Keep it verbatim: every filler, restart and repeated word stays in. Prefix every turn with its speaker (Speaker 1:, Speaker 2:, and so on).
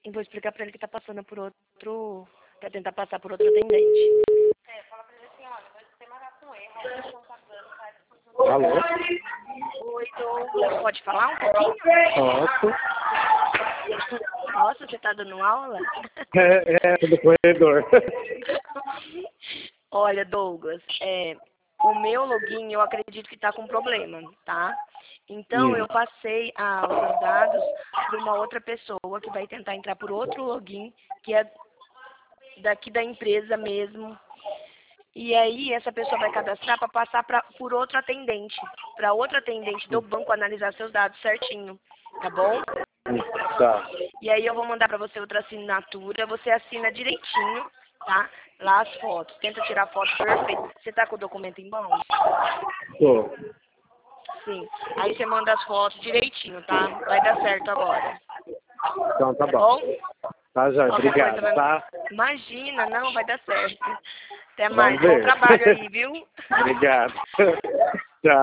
Speaker 1: Vou explicar pra ele que tá passando por outro... Pra tentar passar por outro atendente.
Speaker 2: É, fala pra ele assim, olha, vai ter marcado com erro, eles estão pagando, faz...
Speaker 3: Alô?
Speaker 1: Oi, Douglas. Pode falar um pouquinho?
Speaker 3: Posso?
Speaker 1: Nossa, você tá dando aula?
Speaker 3: É, é, do corredor.
Speaker 1: Olha, Douglas, é, o meu login eu acredito que tá com problema, tá? Então,
Speaker 3: Hum.
Speaker 1: eu passei ah, os seus dados para uma outra pessoa que vai tentar entrar por outro login, que é daqui da empresa mesmo. E aí, essa pessoa vai cadastrar para passar pra, por outro atendente, para outro atendente do banco analisar seus dados certinho, tá bom?
Speaker 3: Tá.
Speaker 1: E aí eu vou mandar para você outra assinatura, você assina direitinho, tá? Lá as fotos, tenta tirar foto perfeita. Você tá com o documento em mãos?
Speaker 3: Tô.
Speaker 1: Sim. Aí você manda as fotos direitinho, tá? Vai dar certo agora.
Speaker 3: Então tá
Speaker 1: Tá
Speaker 3: bom.
Speaker 1: bom?
Speaker 3: Tá, já.
Speaker 1: Qualquer
Speaker 3: Obrigado,
Speaker 1: coisa vai...
Speaker 3: tá?
Speaker 1: Imagina, não, vai dar certo. Até
Speaker 3: Vamos
Speaker 1: mais. Bom
Speaker 3: ver.
Speaker 1: trabalho aí, viu?
Speaker 3: Obrigado.